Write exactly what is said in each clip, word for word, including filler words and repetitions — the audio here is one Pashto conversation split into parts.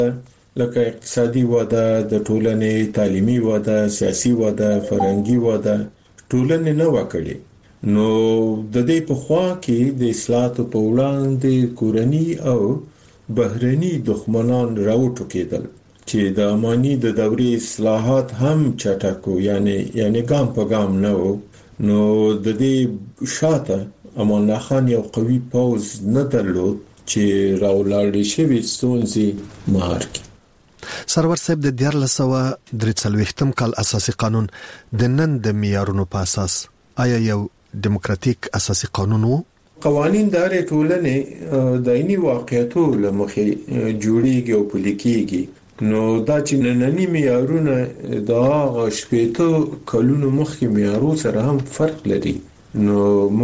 لکه اقتصادي وده، د ټولنې تعلیمي وده، سیاسي وده، فرهنګي وده ټولنې نه وکړي. نو د دې په خوا کې د اصلاحاتو په وړاندې کورني او بهرني دښمنان راوټوکېدل چې د اماني د دورې اصلاحات هم چټکو یعنی یعنی ګام په ګام نه وو. نو د دې شاته امان الله خان یو قوي پوځ نه درلود چې راولاړ شي ستونزې مهار کړي. سرور صاحب د دیارلس سوه درې څلوېښتم کال اساسي قانون د نن د معیارونو په اساس آیا یو دیموکراتیک اساسي قانون وو؟ قوانین د هرې ټولنې د عیني واقعیتو له مخې جوړیږي او پلي کیږي. نو دا چې ننني معیارونه د هغه شپېته کلونو مخکې معیارو سره هم فرق لري. نو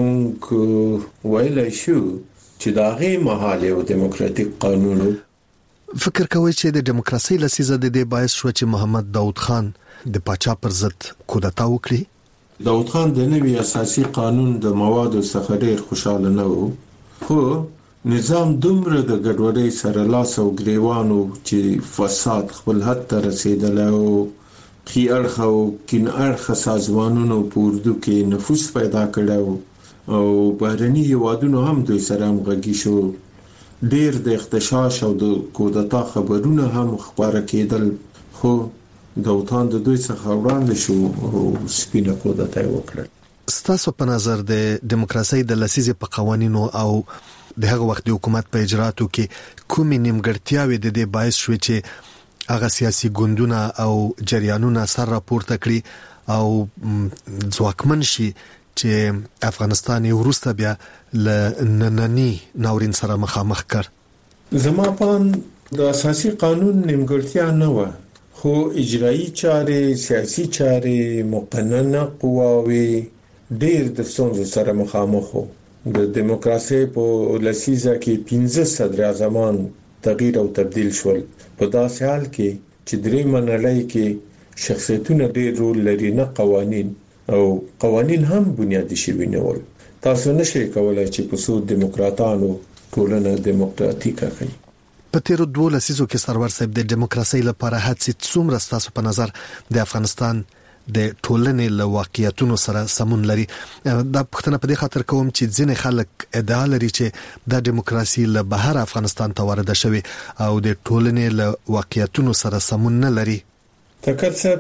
مونږ ویلای شو چې دا غي مهال یو دیموکراتیک قانون وو. فکر کوي چې د دیموکراسي لسیزه د دې باعث شو چې محمد داود خان د پاچا پر ضد کودتا وکړي؟ داود خان د نوي اساسي قانون د موادو څخه ډېر خوشاله نه و، خو نظام دومره د ګډوډۍ سره لاس او ګریوانو چې فساد خپل حد ته رسیدلی او خي اړخ او کین اړخ سازمانونو په اردو کې نفوذ پیدا کړی او بهرني هیوادونو هم دوی سره همغږي شو. ډیر د اختشاش او د کودتا خبرونه هم خبره کېدل، خو داود خان د دوی څخه وړاندې شو او سپینه کودتا یې وکړه. ستاسو په نظر د دیموکراسي د لسیزې په قوانینو او د هغه وخت د حکومت په اجراتو کې کومې نیمګړتیاوې د دې باعث شوې چې هغه سیاسي ګوندونه او جریانونه سر راپورته کړي او ځواکمن شي چې افغانستان یې وروسته بیا ل نننی ناورین سره مخامخ کړ؟ زما په د اساسي قانون نیمګړتیا نه و، خو اجرایی چارې، سیاسي چارې، مقننه قواوې ډېر د ستونزو سره مخامخ وو. د دیموکراسي په لسیزه کې پنځه صدر اعظمان تغییر او تبديل شول. په داسې حال کې چې درې منلای کې شخصیتونه ډېر رول لري، نه قوانین، او قوانین هم بنیادی شوي نه ول. تاسو نشئ کولای چې په څو دیموکراتانو ټولنه دیموکراتیکه کړئ. په تیرو دوه لسیزو کې سرور صاحب د دیموکراسي لپاره هڅې څومره ستاسو په نظر د افغانستان د ټولنې له واقعیتونو سره سمون لري؟ دا پوښتنه په دې خاطر کوم چې ځینې خلک ادعا لري چې د دیموکراسي له بهر افغانستان ته وارده شوی او د ټولنې له واقعیتونو سره سمون نه لري. تکرڅه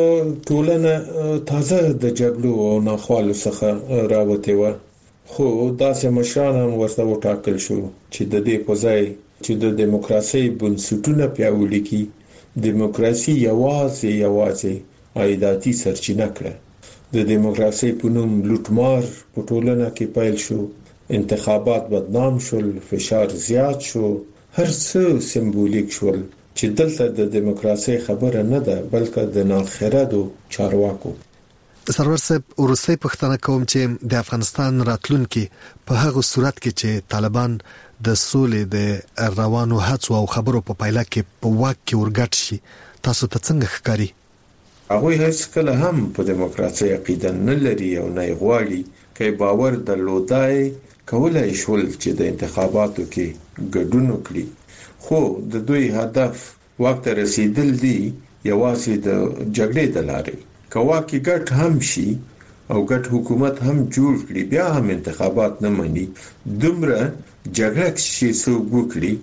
ټولنه تازه د جګړو او ناخوالو څخه راوته و، خو داسې مشران هم ورته وټاکل شو چې د دې په ځای چې د دیموکراسي بنسټونه پیاوړي کړي، دیموکراسي یوازې یوازې عایداتي سرچینه کړه. د دیموکراسي په نوم لوټمار په ټولنه کې پیل شو، انتخابات بدنام شول، فشار زیات شو، هر څه سمبولیک شول چې دلته د دیموکراسي خبره نه ده بلکې د ناخردو چارواکو. سرور صاحب ورسې پښتنه کوم چې د افغانستان راتلونکي په هغه صورت کې چې طالبان د سولې د روانو هڅو او خبرو په پایله کې په واک کې ورګټ شي، تاسو ته څنګه ښکاري؟ هغه هیڅ کله هم په دیموکراسي عقیده نه لري او نه غواړي چې باور درلودای کولای شول چې د انتخاباتو کې ګډون وکړي، خو د دوی هدف واک ته رسیدل دي یوازې د جګړې د لارې. کوا کې ګټ هم شي او ګټ حکومت هم جوړ کړي، بیا هم انتخابات نه مني، دومره جګړه شي سو وکړي،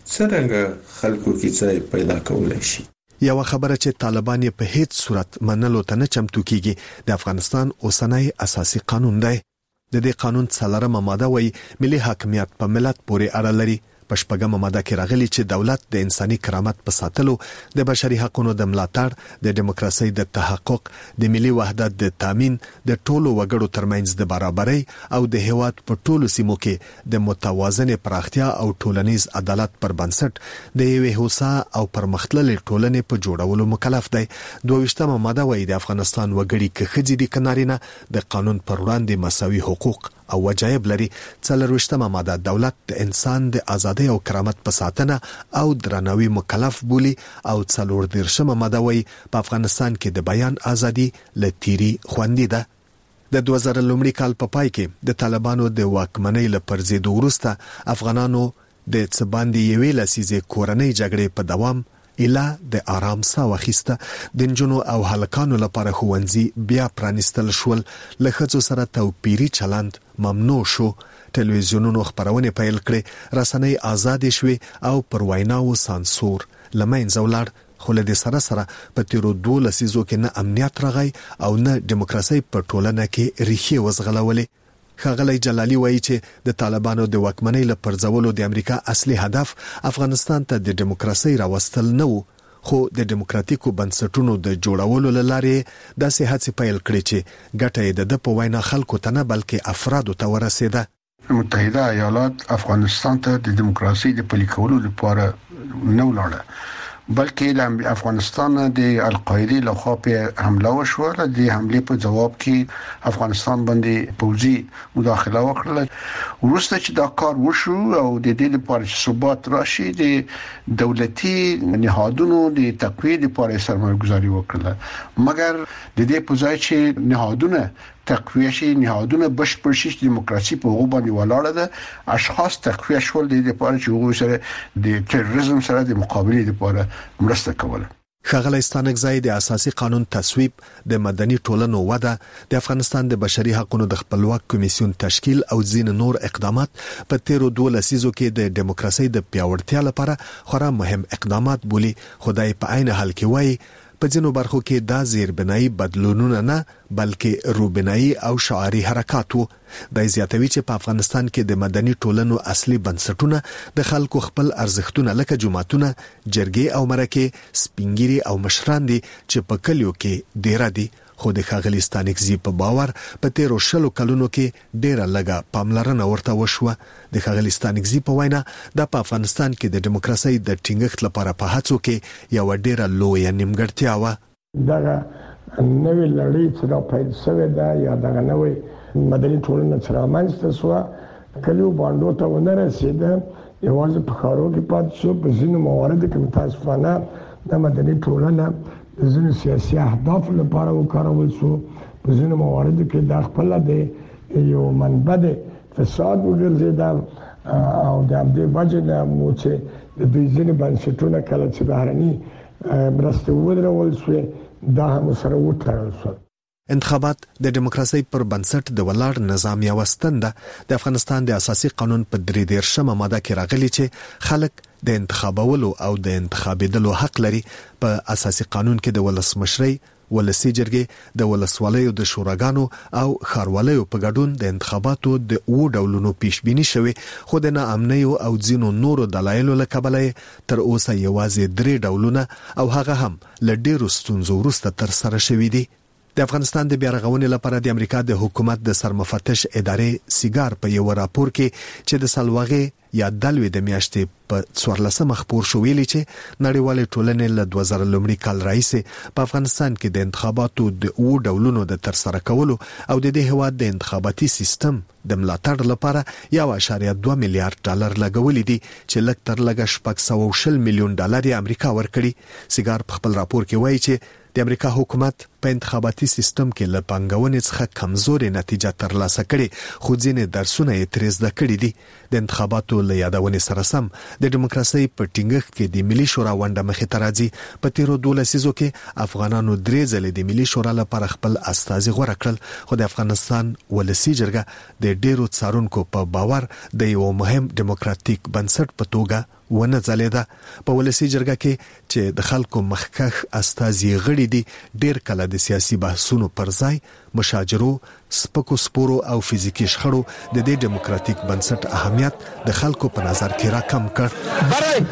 څنګه خلکو کې څه پیدا کولای شي؟ یو خبره چې طالبان په هیڅ صورت منلو ته نه چمتو کیږي د افغانستان اوسنۍ اساسي قانون دی. د دې قانون څلورمه ماده وایي ملي حاکمیت په ملت پورې اړه لري. په شپږمه ماده کې راغلي چې دولت د انساني کرامت په ساتلو، د بشري حقوقو د ملاتړ، د دیموکراسي د تحقق، د ملي وحدت د تامین، د ټولو وګړو ترمنځ د برابرۍ او د هیواد په ټولو سیمو کې د متوازن پراختیا او ټولنیز عدالت پر بنسټ د یوې هوسا او پرمختللې ټولنې په جوړولو مکلف دی. دویشتمه ماده وایي د افغانستان وګړي که ښځې دي که نارینه د قانون پر وړاندې مساوي حقوق او وجایب لري. څلرویشتمه ماده دولت د انسان د ازادۍ او کرامت په ساتنه او درناوي مکلف بولی او څلور دیرشمه ماده وایي په افغانستان کې د بیان ازادي له تیری خوندي ده. د دوه زره لومړي کال په پای کې د طالبانو د واکمنۍ له پرځېدو وروسته افغانانو د څه باندې یوې لسیزې کورنۍ جګړې په دوام اله د آرام ساه واخیسته. د نجونو او هلکانو لپاره ښوونځي بیا پرانیستل شول. له ښځو سره توپیري چلند ممنوع شو. ټلویزیونونو خبرونه پیل کړې، رسنۍ آزادې شوې او پر ویناو سانسور لمنځه ولاړ. خو له دې سره سره په تیرو دوه لسیزو کې نه امنیت راغی او نه دیموکراسي په ټولنه کې ریښې وزغلولې. ښاغلی جلالي وایي چې د طالبانو د واکمنۍ له پرځولو د امریکا اصلي هدف افغانستان ته د دیموکراسي راوستل نه و، خو د دیموکراتیکو بنسټونو د جوړولو لپاره داسې هڅې پیل کړې چې ګټه د په وینا خلکو ته نه بلکې افرادو ته ورسېده. متحده ایالات افغانستان ته د دیموکراسي د پلي کولو لپاره نه ولاړه، بلکې د افغانستان د القاعده له خوا په حمله وشوه. د حمله په جواب کې افغانستان باندې پوځي مداخله وکړه. وروسته چې دا کار وشو او د دې لپاره چې ثبات راشي، د دولتي نهادونو د تقویه لپاره سرمایه‌گذاري وکړه، مګر د دې په ځای چې نهادونه تقویه شي، نهادونه بشپړ شي، دیموکراسي په هغه باندې ولاړه ده، اشخاص تقویه شول د لپاره چې هغه سره د تروریزم سره د مقابله لپاره مرسته کوله. ښاغلی ستانکزی د اساسي قانون تصویب، د مدني ټولنو وده، د افغانستان د بشري حقوقو د خپلواک کمیسیون تشکیل او ځین نور اقدامات په تیرو دوه لسیزو کې د دیموکراسي د پیاوړتیا لپاره خورا مهم اقدامات بولي. خدای په عین حال کې وایي په ځینو برخو کې دا زیربنایي بدلونونه نه بلکې روبنایي او شعاري حرکات وو. دا زیاتوي چې په افغانستان کې د مدني ټولنو اصلي بنسټونه د خلکو خپل ارزښتونه لکه جماعتونه، جرګې او مرکې، سپینګيري او مشران دي چې په کلیو کې ډیر دي. خو د ښاغلي ستانکزي په باور په تیرو شلو کلونو کې ډیره لږه پاملرنه ورته وشوه. د ښاغلي ستانکزي په وینا د افغانستان کې د دیموکراسي د ټینګښت لپاره په هڅو کې یو ډیره لویه نیمګړتیا و. دا نوې لړۍ چې را پیل شوې ده یا دا نوې مدني ټولنه چې رامنځته شوه، کلیو باندې ته ونه رسیده، یوازې په ښارو کې پاتې شو. په ځینو مواردو کې متاسفانه د مدني ټولنه د ځینو سیاسي اهدافو لپاره وکارول شو. په ځینو مواردو کې د خپل د یو منبع د فساد وګرځیدا او د دې وجه نه مو چې د دې ځینو بنسټونو کله چې بهرني مرسته ودرول شو، دا هم سره وټړل شو. انتخابات د دیموکراسي پر بنسټ د ولاړ نظام یو ستنده د افغانستان د اساسي قانون په درې دیرشمه ماده کې راغلي چې خلک د انتخابولو او د انتخابېدلو حق لري. په اساسي قانون کې د ولسمشرۍ، ولسي جرګې، د ولسوالیو د شوراګانو او ښاروالۍ په ګډون د انتخاباتو د او ډولونو پیشبینی شوی، خو د ناامنیو او ځینو نورو دلایلو له کبله تر اوسه یوازې درې ډولونه او هغه هم له ډیرو ستونزو وروسته تر سره شوی دي. د افغانستان د بیارغونې لپاره د امریکا د حکومت د سرمفتش ادارې سیګار په یو راپور کې چې د سلواغې یا دلوي د میاشتې په څوارلسمه خبر شو ویلي چې نړیوال ټولنې له دوه زره لومړي کال راهیسې په افغانستان کې د انتخاباتو د او ډولونو د ترسره کولو او د دې هواد د انتخاباتي سیستم د ملاتړ لپاره یو اشاریه دوه میلیارډ ډالر لګولې دي چې لږ تر لږه شپږ سوه او شل میلیون ډالر یې امریکا ورکړي. سیګار په خپل راپور کې وایي چې د امریکا حکومت په انتخاباتي سیستم کې له پنګونې څخه کمزوري نتیجه ترلاسه کړي، خو ځینې درسونه یې ترې زده کړي دي. د انتخاباتو له یادونې سره سم د دیموکراسي په ټینګښت کې د ملي شورا ونډه مخې ته راځي. په تیرو دوه لسیزو کې افغانانو درې ځلې د ملي شورا لپاره خپل استازي غوره کړل، خو د افغانستان ولسي جرګه د ډیرو څارونکو په باور د یو مهم دیموکراتیک بنسټ په توګه ونه ځلیده. په ولسي جرګه کې چې د خلکو مخکخ استازي غړي دي، ډیر کله د سیاسي بحثونو پر ځای مشاجرو، سپکو سپورو او فزیکی شخړو د دې دیموکراتیک بنسټ اهمیت د خلکو په نظر کې را کم کړ.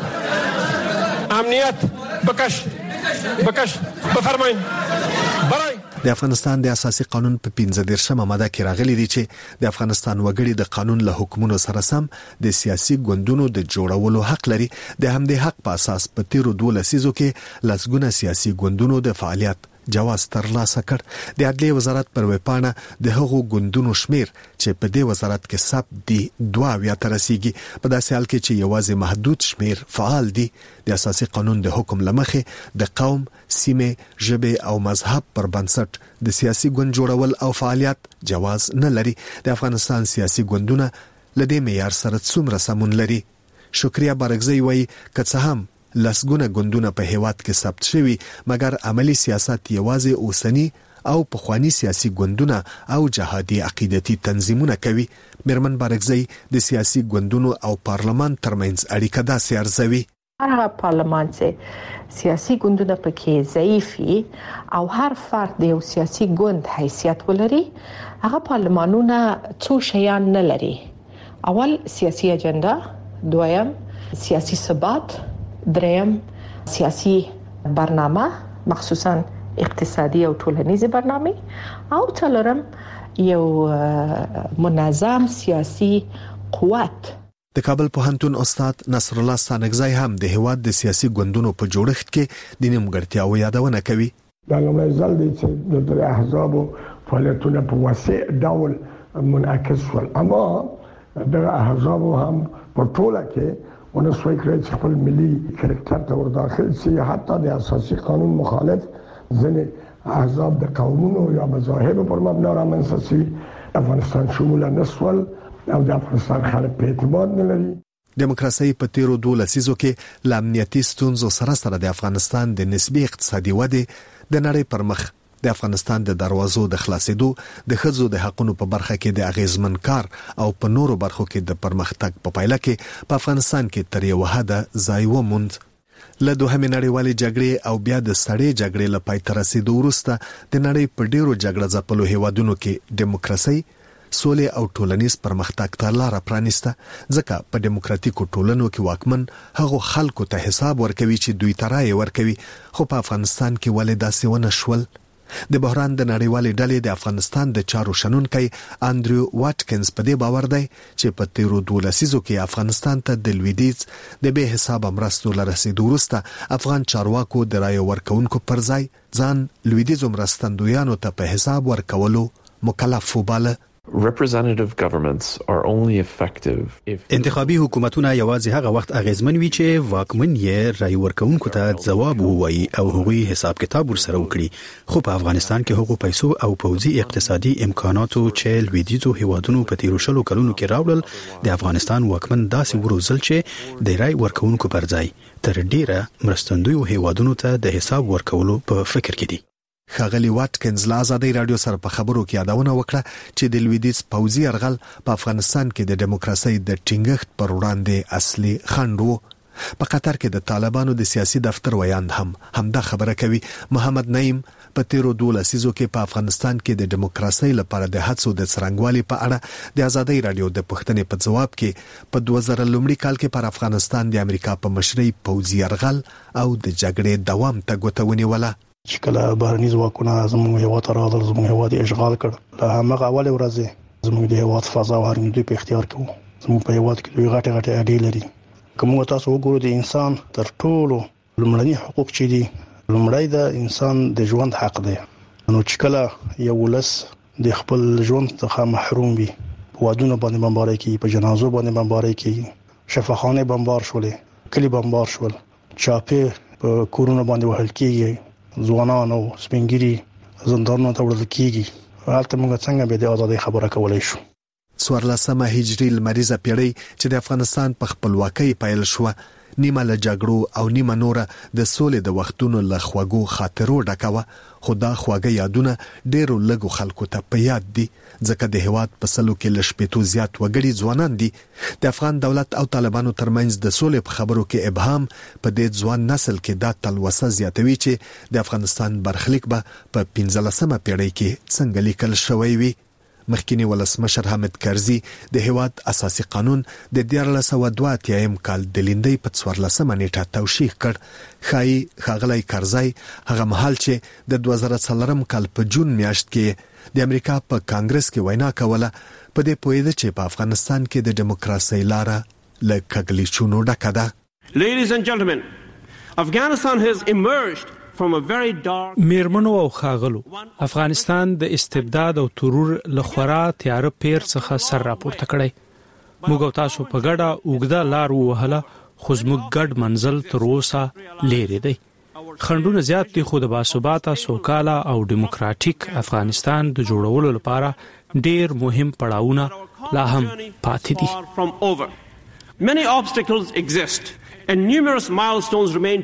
برای امنیت بکش بکش بفرمایئ. برای د افغانستان د اساسي قانون په پنځه دیرشمه ماده کې راغلي دي چې د افغانستان وګړي د قانون له حکمونو سره سم د سیاسي ګوندونو د جوړولو حق لري. د همدې حق په اساس په تیرو دوه لسیزو کې لسګونه سیاسي ګوندونو د فعالیت جواز ترلاسه کړ. د عدلیې وزارت پر ویبپاڼه د هغو ګوندونو شمیر چې په دې وزارت کې ثبت دي دوه اویا ته رسیږي، په داسې حال کې چې یوازې محدود شمیر فعال دي. د اساسي قانون د حکم لمخې د قوم، سیمه، ژبه او مذهب پر بنسټ د سیاسي ګوند جوړول او فعالیت جواز نه لري. د افغانستان سیاسي ګوندونه لدې معیار سره څومره سمون لري؟ شکریا بارګزی وایي که څه هم لسګونه ګوندونه په هیواد کې ثبت شوي مګر عملی سیاست یوازې اوسنی او پخوانی سیاسي ګوندونه او جهادي عقیدتي تنظیمونه کوي. میرمن بارګزی د سیاسي ګوندونو او پارلمان ترمنځ اړیکه داسې ارزوي. هر پارلمان چې سیاسي ګوندونه پکې ضعیفي او هر فرد د یو سیاسي ګوند حیثیت ولري، هغه پارلمانونه څو شیان نه لري. اول سیاسي اجنډا، دویم سیاسي ثبات، دریم سیاسي برنامه مخصوصا اقتصادي او ټولنیزه برنامه، او څلورم یو منظم سیاسي قوت. د کابل پوهنتون استاد نصر الله سانګزای هم د هیواد د سیاسي ګوندونو په جوړښت کې د نیمګړتیاو یادونه کوي. دا لومړی ځل دی چې د احزابو فعالیتونه په واسع ډول منعکس شول، اما دغه احزابو هم په ټوله کې ونسوي کړی چې خپل ملي کرکټر ته ور داخل شي. حتی د اساسي قانون مخالف ځینې احزاب د قومونو یا مذاهب پر مبنا رامنځته شي. افغانستان شمول نسول او د افغانستان خلک په اعتبار نه لري. دیموکراسي په تیرو دوه لسیزو کې ل امنیتي ستونزو سره سره د افغانستان د نسبی اقتصادي ودې د نړۍ پر مخ د افغانستان د دروازو د خلاصېدو، د ښځو د حقوقو په برخه کې د اغیزمن کار او په نورو برخو کې د پرمختګ په پایله کې په افغانستان کې تر یو حده ځای وموند. له دوهمې نړیوالې جګړې او بیا د سړې جګړې له پای ته رسیدو وروسته د نړۍ په ډیرو جګړه ځپلو هیوادونو کې دیموکراسي، سولې او ټولنیز پرمختګ ته لار پرانیسته، ځکه په دیموکراتیکو ټولنو کې واکمن هغو خلکو ته حساب ورکوي چې دوی ته رایه ورکوي. خو په افغانستان کې ولې داسې ونه شول؟ د بحران د نړیوالې ډلې د افغانستان د چارو شنونکی اندریو واټکنز په دې باور دی چې په تیرو دوه لسیزو کې افغانستان ته د لویدیځ د بې حسابه مرستو لرسېدو وروسته افغان چارواکو د رایه ورکونکو پر ځای ځان لویدیځو مرستندویانو ته په حساب ورکولو مکلف وباله. Representative governments are only effective if انتخابي حکومتونه یوازې هغه وخت اغیزمن وي چې واکمن یې رای ورکوونکو ته ځواب ووایي او هغوی حساب کتاب ورسره وکړي. خو په افغانستان کې هغو پیسو او پوځي اقتصادي امکاناتو چې لویدیځو هیوادونو په تیرو شلو کلونو کې راوړل، د افغانستان واکمن داسې وروزل چې د رای ورکوونکو پر ځای تر ډیره مرستندویو هیوادونو ته د حساب ورکولو په فکر کې دي. ښاغلي واټکنز له ازادۍ رادیو سره په خبرو کې یادونه وکړه چې د لویدیځ پوځي یرغل په افغانستان کې د دیموکراسۍ د ټینګښت پر وړاندې اصلي خنډ و. په قطر کې د طالبانو د سیاسي دفتر ویاند هم همدا خبره کوي. محمد نعیم په تیرو دوه لسیزو کې په افغانستان کې د دیموکراسۍ لپاره د هڅو د څرنګوالي په اړه د ازادۍ رادیو د پوښتنې په جواب کې په دوه زره لومړي کال کې پر افغانستان د امریکا په مشرۍ پوځي یرغل او د جګړې دوام ته ګوته ونیوله. چې کله بهرني ځواکونه زموږ هیواد ته راغلل، زموږ هیواد اشغال کړ. له همغه اول ورځې زموږ د هیواد فضا او هرنګي په اختیار کې وو. زموږ په هیواد کې دوی غټه غټه اډې لري. کوم تاسو وګورئ د انسان تر ټولو لومړني حقوق چې دي، لومړی د انسان د ژوند حق دی. نو چې کله یو ولس د خپل ژوند څخه محروم وي، په وادونو باندې بمباري کوي، په جنازو باندې بمباري کوي، شفاخانه بمبار شولې، کلی بمبار شول، چاپه په کورونو باندې وهل کیږي، ځوانان او سپینګری زندانونو ته وړل کیږي. حالت موږ څنګه به د ازادۍ خبره کولای شو؟ څوارلسمه هجري لمریزه پیړۍ چې د افغانستان په خپلواکۍ پیل شو، نیمه له جګړو او نیمه نوره د سولې د وختونو له خوږو خاطرو ډکه، خو دا خواږه یادونه ډیرو لږو خلکو ته په یاد دي، ځکه د هیواد په سلو کې له شپېتو زیات وګړي ځوانان دي. د افغان دولت او طالبانو ترمنځ د سولې په خبرو کې ابهام په دې ځوان نسل کې دا تلوسه زیاتوي چې د افغانستان برخلیک به په پنځلسمه پیړۍ کې څنګه لیکل شوی وي. مخکینی ولسمشر حامد کرزي د هیواد اساسي قانون د دیارلس سوه دوه اتیایم کال د لیندۍ په څوارلسمه نیټه توشیح کړ. ښایي ښاغلی کرزي هغه مهال چې د دوه زره څلورم کال په جون میاشت کې د امریکا په کانګرس کې وینا کوله، په دې پوهېده چې په افغانستان کې د دیموکراسۍ لاره له کږلېچونو ډکه ده. Ladies and gentlemen, Afghanistan has emerged میرمنو او خاغلو، افغانستان د استبداد او ترور لخوا تیار پیر څخه سر راپورته کړی. موږ او تاسو په ګډه اوږده لار ووهله، خو زموږ ګډ منزل تر اوسه لیرې دی. خنډونه زیات دي، خو د باثباته، سوکاله او دیموکراتیک افغانستان د جوړولو لپاره ډیر مهم پړاوونه لا هم پاتې دي. Many obstacles exist and numerous milestones remain